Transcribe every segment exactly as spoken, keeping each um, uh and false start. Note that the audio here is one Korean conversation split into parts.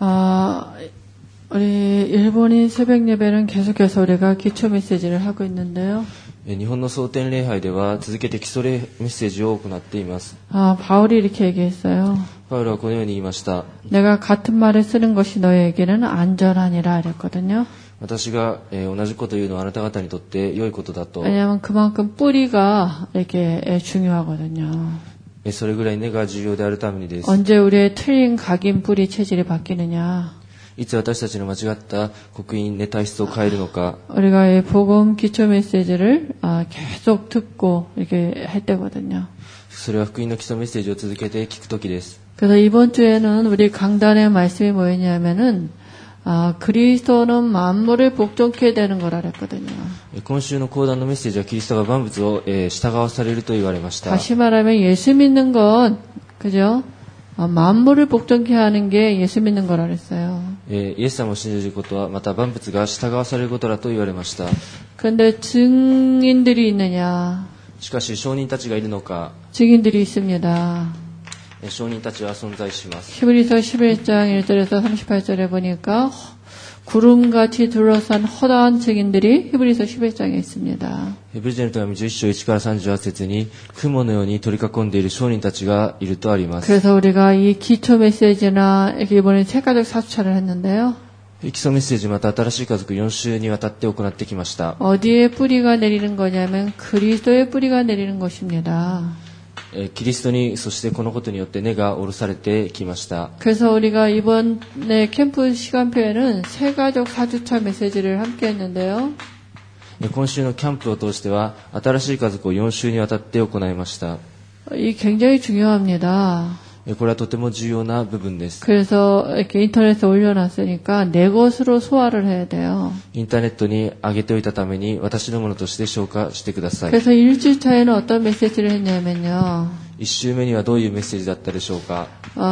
아, 우리 일본인 새벽 예배는 계속해서 우리가 기초 메시지를 하고 있는데요. 日本の蒼天礼拝では続けて基礎礼メッセージを行っています。 아, 바울이 이렇게 얘기했어요. パウロはこのように言いました。 내가 같은 말을 쓰는 것이 너희에게는 안전하니라 그랬거든요. 私が、えー、同じことを言うのはあなた方にとって良いことだと。 왜냐하면 그만큼 뿌리가 이렇게 중요하거든요. それぐらい根が重要であるためにです。 언제 우리의 틀린 각인 뿌리 체질이 바뀌느냐? いつ私たちの間違った刻印根体質を変えるのか。 우리가 이 복음 기초 메시지를 계속 듣고 이렇게 할 때거든요. それは福音の基礎メッセージを続けて聞くときです。 그래서 이번 주에는 우리 강단의 말씀이 뭐였냐면은 아, 그리스도는 만물을 복종케 되는 거라 그랬거든요. 今週の講談のメッセージはキリストが万物を、えー、従わされると言われました。 다시 말하면 예수 믿는 건 그죠? 아, 만물을 복종케 하는 게 예수 믿는 거라 그랬어요. えー、イエス様を信じることはまた万物が従わされることだと言われました。 그런데 증인들이 있느냐? しかし証人たちがいるのか。 증인들이 있습니다. 証人たちは存在します。 히브리서 십일 장 일 절에서 삼십팔 절에 보니까 구름같이 둘러싼 허다한 증인들이 히브리서 십일 장에 있습니다. ヘブル人の手紙じゅういち章いちからさんじゅうはち節に雲のように取り囲んでいる証人たちがいるとあります。 그래서 우리가 이 기초 메시지나 이번에 세가족 사수차를 했는데요. 基礎メッセージまた新しい家族よん週にわたって行ってきました。 어디에 뿌리가 내리는 거냐면 그리스도의 뿌리가 내리는 것입니다. キリストにそしてこのことによって根が下ろされてきました。 그래서 우리가 이번에 캠프 시간표에는 세가족 사주차 메시지를 함께 했는데요. 今週のキャンプを通しては新しい家族をよん週にわたって行いました。 이 굉장히 중요합니다. これはとても重要な部分です。 그래서 이렇게 인터넷에 올려놨으니까 내 것으로 소화를 해야 돼요. インターネットに上げておいたために私のものとして消化してください。 그래서 일주차에는 어떤 메시지를 했냐면요. 一週目にはどういうメッセージだったでしょうか。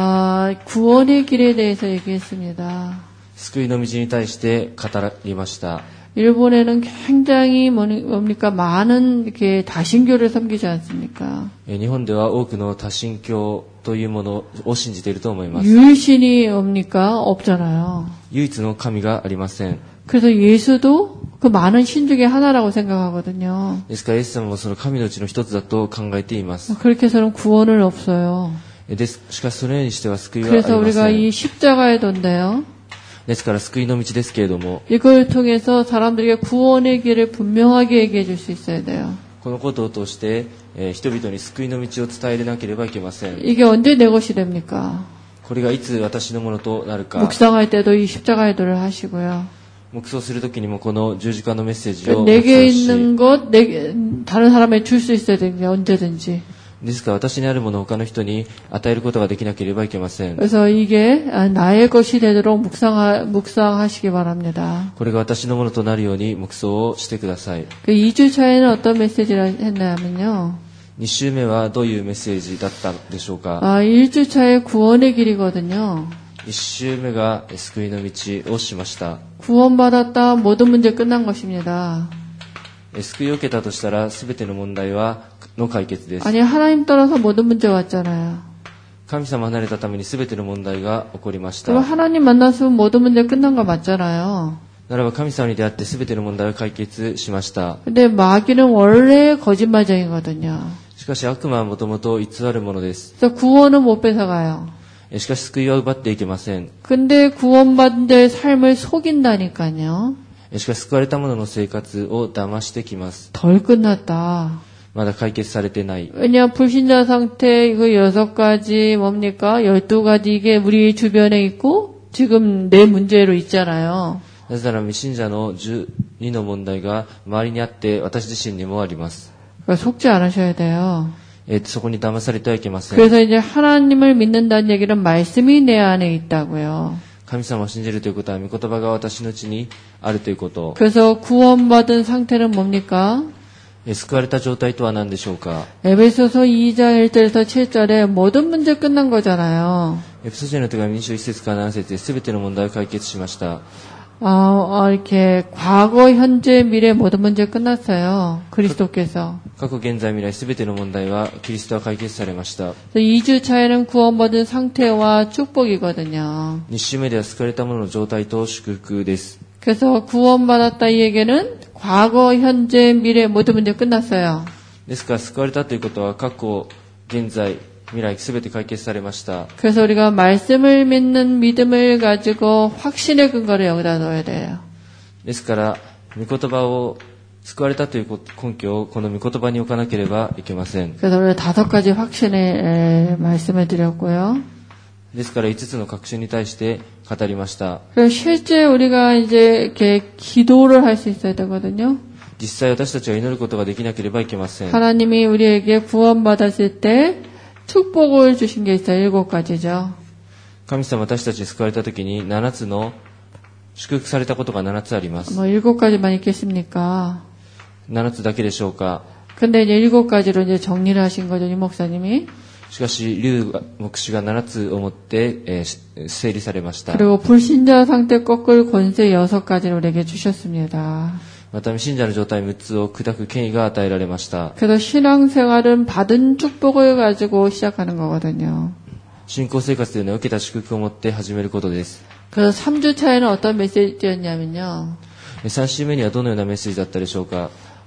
아, 구원의 길에 대해서 얘기했습니다. 救いの道に対して語りました。 일본에는 굉장히 뭡니까 많은 이렇게 다신교를 섬기지 않습니까? 日本では多くの多神教というものを信じていると思います。 유일신이 뭡니까 없잖아요. 唯一の神がありません。 그래서 예수도 그 많은 신 중에 하나라고 생각하거든요. ですからイエス様もその神のうちの一つだと考えています。 그렇게 해서는 구원은 없어요. です。しかしそのようにしては救いはありません。 그래서 우리가 이 십자가의 도인데요. ですから救いの道ですけれども 이걸 통해서 사람들에게 구원의 길을 분명하게 얘기해 줄 수 있어야 돼요. このことを通して、えー、人々に救いの道を伝えなければいけません。 이게 언제 내 것이 됩니까? これがいつ私のものとなるか。 묵상할 때도 이 십자가의 도를 하시고요. 黙想するときにもこの十字架のメッセージを 내게 있는 것, 내게, 다른 사람에게 줄 수 있어야 됩니다. 언제든지. ですから私にあるものを他の人に与えることができなければいけません。 그래서 이게 나의 것이 되도록 묵상하, 묵상하시기 바랍니다. これが私のものとなるように黙想をしてください。 그 이 주차에는 어떤 메시지를 했냐면요. に週目はどういうメッセージだったでしょうか。 아, 일 주차의 구원의 길이거든요. いち週目が救いの道をしました。 구원받았다 모든 문제 끝난 것입니다. 救いを受けたとしたら全ての問題はの解決です。 아니 하나님 떠나서 모든 문제가 왔잖아요. 神様離れたために全ての問題が起こりました。 그럼 하나님 만났으면 모든 문제 끝난 거 맞잖아요. ならば神様に出会って全ての問題を解決しました。 근데 마귀는 원래 거짓말쟁이거든요. しかし悪魔はもともと偽るものです。 그래서 구원은 못 뺏어가요. しかし救いは奪っていけません。 근데 구원받은 자의 삶을 속인다니까요. しかし救われた者の生活を騙してきます。 덜 끝났다. まだ解決されてない。 왜냐 불신자 상태 이거 여섯 가지 뭡니까? 열두 가지 이게 우리 주변에 있고 지금 내 문제로 있잖아요. なぜなら未信者のじゅうにの問題が周りにあって私自身にもあります。 그러니까 속지 않으셔야 돼요. えー、そこに騙されてはいけません。 그래서 이제 하나님을 믿는다는 얘기는 말씀이 내 안에 있다고요. 神様を信じるということは御言葉が私のうちにあるということ。 그래서 구원받은 상태는 뭡니까? 救われた状態とは何でしょうか。 에베소서 이 장 일 절에서 칠 절에 모든 문제 끝난 거잖아요. エペソ人の手紙に章いち節からなな節で全ての問題を解決しました。 아, 이렇게 과거, 현재, 미래 모든 문제 끝났어요. 그리스도께서. 過去、現在、未来すべての問題はキリストは解決されました。 이 주 차에는 구원받은 상태와 축복이거든요. に週目では救われた者の状態と祝福です。 그래서 구원받았다 이 얘기는 과거, 현재, 미래 모든 문제 끝났어요. ですから救われたということは過去、現在、未来すべて解決されました。 그래서 우리가 말씀을 믿는 믿음을 가지고 확신의 근거를 여기다 넣어야 돼요. ですから御言葉を救われたという根拠をこの御言葉に置かなければいけません。 그래서 우리가 다섯 가지 확신의 말씀을 드렸고요. ですから五つの確信に対して語りました。 그래서 실제 우리가 이제 이렇게 기도를 할 수 있어야 되거든요. 実際私たちは祈ることができなければいけません。 하나님이 우리에게 구원받았을 때 축복을 주신 게 있어요. 일곱 가지죠. 神様私たちに救われたときに七つの祝福されたことが七つあります。 뭐 일곱 가지만 있겠습니까? 七つだけでしょうか。 근데 이제 일곱 가지로 이제 정리를 하신 거죠, 이 목사님이. しかし劉牧師が七つをもって、えー、整理されました。 그리고 불신자 상태 꺾을 권세 여섯 가지를 우리에게 주셨습니다. また信者の状態六つを砕く権威が与えられました。 그래서 신앙생활은 받은 축복을 가지고 시작하는 거거든요. 信仰生活というのは受けた祝福を持って始めることです。 그래서 삼 주 차에는 어떤 메시지였냐면요. さん週目にはどのようなメッセージだったでしょうか。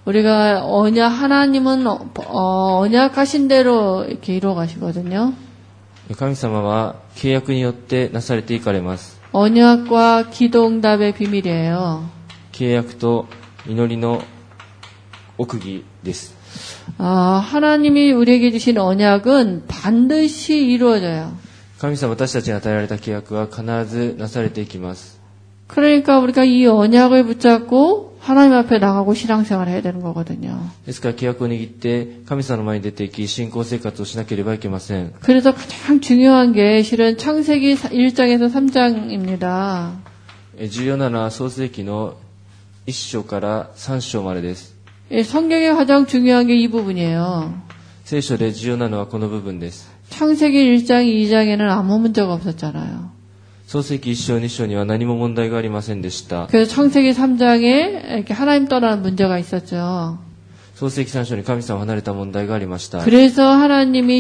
우리가 언약, 하나님은 어, 언약하신 대로 이렇게 이루어 가시거든요. 神様は契約によってなされていかれます。 언약과 기도응답의 비밀이에요. 契約と祈りの奥義です。 아, 하나님이 우리에게 주신 언약은 반드시 이루어져요. 神様私たちに与えられた契約は必ずなされていきます。 그러니까 우리가 이 언약을 붙잡고 하나님 앞에 나가고 신앙생활을 해야 되는 거거든요. ですから契約を握って神様の前に出ていき信仰生活をしなければいけません。 그래서 가장 중요한 게 실은 창세기 일 장에서 삼 장입니다. 重要なのは創世記のいっ章からさん章までです。 성경에 가장 중요한 게 이 부분이에요. 聖書で重要なのはこの部分です。 창세기 일 장, 이 장에는 아무 문제가 없었잖아요. 創世記いっ章に章には何も問題がありませんでした。 그래서 창세기 삼 장에 이렇게 하나님 떠나는 문제가 있었죠. 創世記さん章に神様を離れた問題がありました。 그래서 하나님이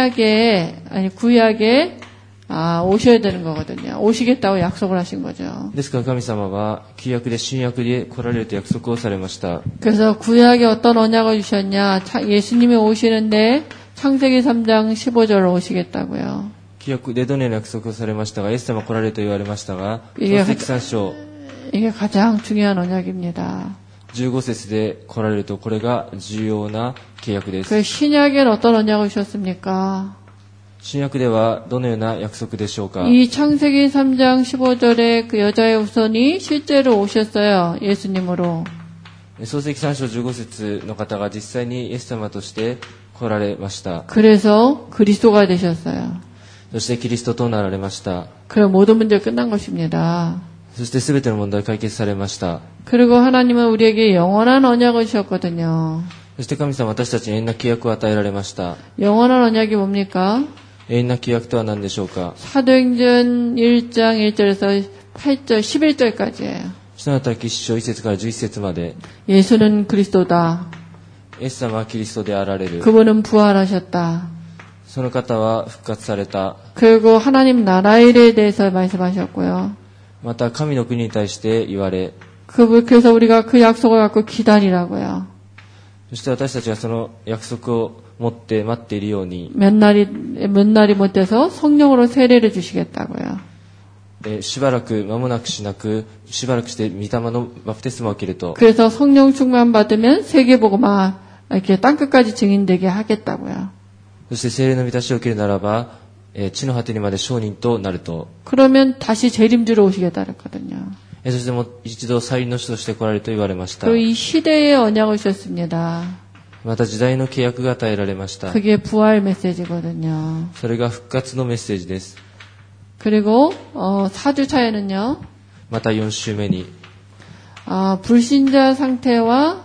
신약에 아니 구약에 아, 오셔야 되는 거거든요. 오시겠다고 약속을 하신 거죠. ですから神様は旧約で新約で来られると約束をされました。 그래서 구약에 어떤 언약을 주셨냐? 예수님이 오시는데 창세기 삼 장 십오 절로 오시겠다고요. 旧約でどのような約束をされましたが、イエス様来られると言われましたが、創世記さん章 이게 가장 중요한 언약입니다. じゅうご節で来られるとこれが重要な契約です。 그 신약에는 어떤 언약을 주셨습니까? 新約ではどのような約束でしょうか。 이 창세기 삼 장 십오 절에 그 여자의 후손이 실제로 오셨어요. 예수님으로. 創世記さん章じゅうご節の方が実際にイエス様として来られました。 그래서 그리스도가 되셨어요. そしてキリストとなられました。 그럼 모든 문제 끝난 것입니다. そして全ての問題解決されました。 그리고 하나님은 우리에게 영원한 언약을 주셨거든요. そして神様は私たちに永遠な契約を与えられました。 영원한 언약이 뭡니까? 永遠な契約とは何でしょうか。 사도행전 일 장 일 절에서 팔 절 십일 절까지예요. 使徒の働きいっ章いち節からじゅういち節まで。 예수는 그리스도다. イエス様はキリストであられる。 그분은 부활하셨다. その方は復活された。 그리고 하나님 나라 일에 대해서 말씀하셨고요. また神の国に対して言われ、 그, 그래서 우리가 그 약속을 갖고 기다리라고요. そして私たちがその約束を持って待っているように、 몇 날이, 몇 날이 못 돼서 성령으로 세례를 주시겠다고요. えしばらく間もなくしなく、しばらくして御霊のバプテスマを受けると、 그래서 성령 충만 받으면 세계복음화 이렇게 땅끝까지 증인되게 하겠다고요. そして聖霊の満たしを受けるならば、え地の果てにまで証人となると、 그러면 다시 재림주로 오시겠다 그랬거든요. えそしてもう一度再臨の主として来られると言われました。 또 이 시대의 언약을 주셨습니다. また時代の契約が与えられました。 그게 부활 메시지거든요. それが復活のメッセージです。 그리고 어, 사 주 차에는요. またよん週目に、 아, 불신자 상태와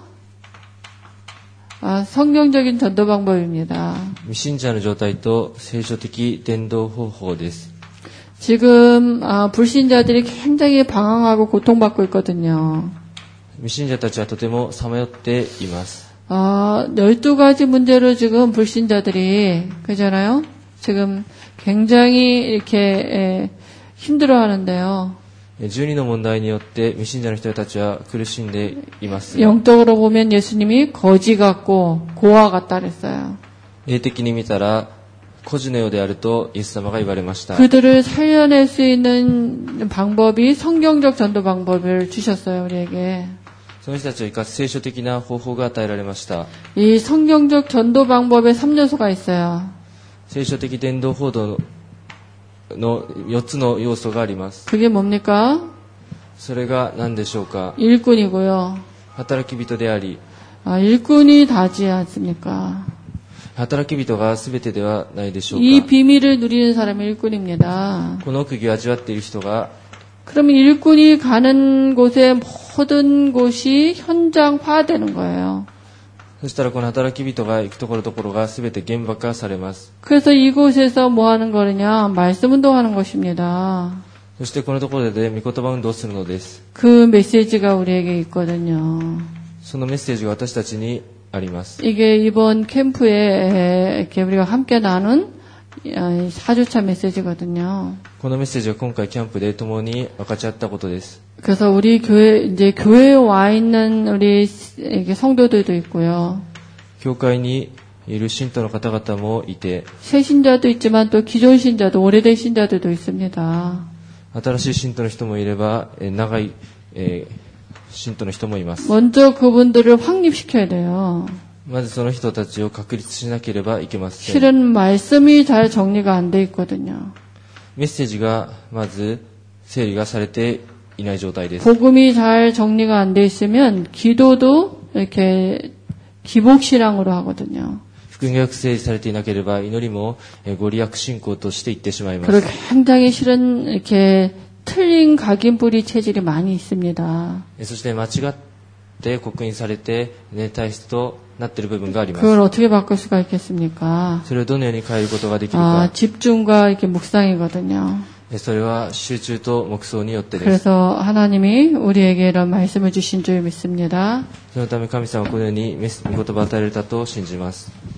아, 성경적인 전도 방법입니다. 未信者の状態と聖書的伝道方法です。 지금 아, 불신자들이 굉장히 방황하고 고통받고 있거든요. 未信者たちはとてもさまよっています。 아, 열두 가지 문제로 지금 불신자들이, 그잖아요? 지금 굉장히 이렇게, 에, 힘들어 하는데요. じゅうにの問題によって未信者の人たちは苦しんでいます。 영적으로 보면 예수님이 거지 같고 고아 같다 그랬어요. 霊的に見たら、孤児のようであるとイエス様が言われました。 그들을 살려낼 수 있는 방법이 성경적 전도 방법을 주셨어요, 우리에게. その人たちを生かす聖書的な方法が与えられました。 이 성경적 전도 방법에 삼 요소가 있어요. 聖書的伝道報道のよっつの要素があります。 그게 뭡니까? それが何でしょうか。 일꾼이고요. 働き人であり、 아, 일꾼이 다지 않습니까? 働き人が全てではないでしょう 이 か。 비밀을 누리는 사람이 일꾼입니다. この奥義を味わっている人が、 그러면 일꾼이 가는 곳에 모든 곳이 현장화되는 거예요. そしたらこの働き人が行くところどころが全て現場化されます。 그래서 이곳에서 뭐 하는 거냐? 말씀 운동하는 것입니다. そしてこのところで御言葉運動をするのです。 그 메시지가 우리에게 있거든요. そのメッセージが私たちにあります。 이게 이번 캠프에 이렇게 우리가 함께 나눈 사 주차 메시지거든요. このメッセージは今回キャンプで共に分かち合ったことです。 그래서 우리 교회, 이제 교회에 와 있는 우리 이게 성도들도 있고요. 教会にいる信徒の方々もいて、 새 신자도 있지만 또 기존 신자도 오래된 신자들도 있습니다. 新しい信徒の人もいれば、えー長い、えー信徒の人もいます。 먼저 그분들을 확립시켜야 돼요. まずその人たちを確立しなければいけません。 실은 말씀이 잘 정리가 안 돼 있거든요. メッセージがまず整理がされていない状態です。 복음이 잘 정리가 안 돼 있으면 기도도 이렇게 기복신앙으로 하거든요. 福音がよく整理されていなければ祈りもえーご利益信仰としていってしまいま 그리고 す。 굉장히 실은 이렇게 틀린 각인뿌리 체질이 많이 있습니다. えーそして間違って刻印されて、ね、体質となっている部分があります。 그걸 어떻게 바꿀 수가 있겠습니까? それをどのように変えることができる 아, か。 집중과 이렇게 묵상이거든요. えーそれは集中と黙想によってです。 그래서 하나님이 우리에게 이런 말씀을 주신 줄 믿습니다. そのため神様はこのようにメッセ御言葉を与えられたと信じます。